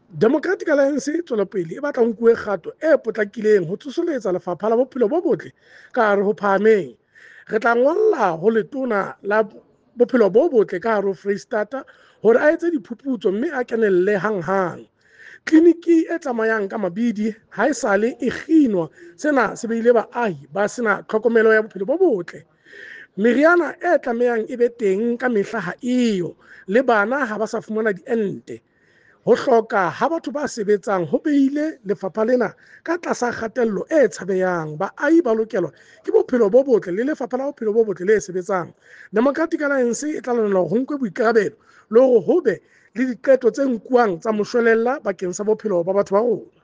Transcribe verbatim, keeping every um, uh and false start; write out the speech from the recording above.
Democratic Alliance e tswela pele e batla nkuwe kgato e potlakileng ho tsoseletsa lefapha la bophelo bo botle ka hare ho phahameng. Re tla ngolla ho letona la bophelo bo botle ka hare ho Freistata hore a etse diphuputso mme a kenelle hanghang. Kliniki e tsamayang ka mabidi ha e sale e kginwa, sena se beile baahi ba sena tlhokomelo ya bophelo bo botle. Meriana e tlamehang e be teng ka mehla ha eyo, le bana ha ba sa fumana diente. Ho hloka ha batho ba sebetsang ho behile lefapha lena ka tlasa kgatello e tshabehang. Baahi ba lokelwa ke bophelo bo botle le lefapha la bophelo bo botle le sebetsang. Democratic Alliance e tla lwanela ho nkwe boikarabelo le hore ho be le diqeto tse nkuwang tsa moshwelella bakeng sa bophelo ba batho ba rona.